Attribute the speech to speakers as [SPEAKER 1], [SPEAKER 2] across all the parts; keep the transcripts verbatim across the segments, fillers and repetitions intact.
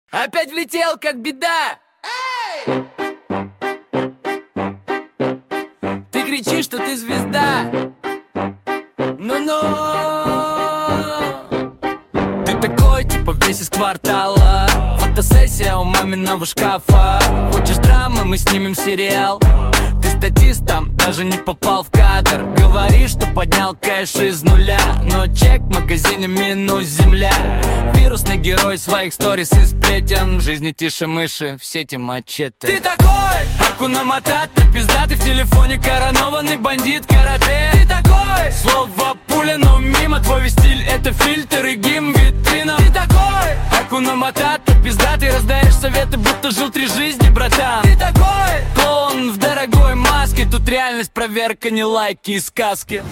[SPEAKER 1] Опять влетел, как беда. Эй! Ты кричишь, что ты звезда. Ну-ну. Ты такой, типа весь из квартала. Фотосессия у маминого шкафа. Хочешь драмы, мы снимем сериал. Ты статист, там даже не попал в кадр. Говоришь, что поднял кэш из нуля, но чек в магазине минус земля. Вирусный герой своих сторис и сплетен. В жизни тише мыши, в сети мачете. Ты такой, Акуна Матата, пиздатый в телефоне, коронованный бандит карате. Ты такой, слово пуля, но мимо. Твой весь стиль это фильтр и гимн витрина. Ты такой, Акуна Матата, пиздатый, раздаешь советы, будто жил три жизни, братан. Ты такой, клоун в дорогой маске. Тут реальность, проверка, не лайки и сказки.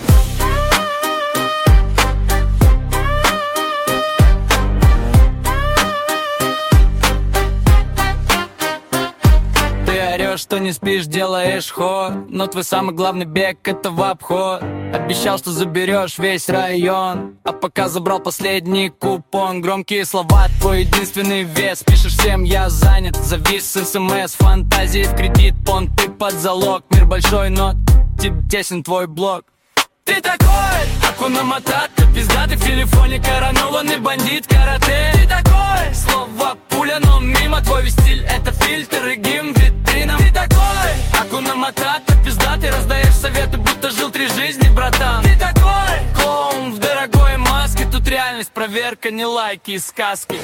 [SPEAKER 1] Ты орешь, что не спишь, делаешь ход, но твой самый главный бег это в обход. Обещал, что заберешь весь район, а пока забрал последний купон. Громкие слова, твой единственный вес. Пишешь всем, я занят, завис с смс. Фантазии в кредит, понты под залог. Мир большой, но тебе тесен твой блог. Ты такой, Акуна Матата, пиздатый в телефоне, коронованный бандит карате. Ты такой, слово пуля, но мимо. Твой весь стиль это фильтр и гимн витрина. Ты такой, Акуна Матата, пиздатый, раздаешь советы, будто жил три жизни, братан. Ты такой, клоун в дорогой маске. Тут реальность, проверка, не лайки и сказки.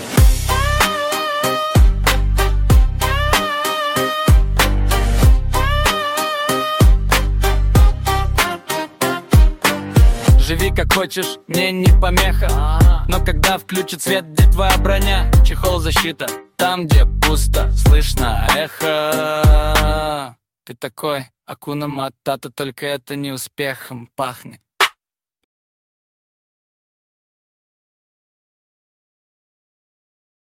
[SPEAKER 1] Живи как хочешь, мне не помеха. Но когда включит свет, где твоя броня? Чехол защита, там где пусто, слышно эхо. Ты такой, Акуна Матата, только это не успехом пахнет.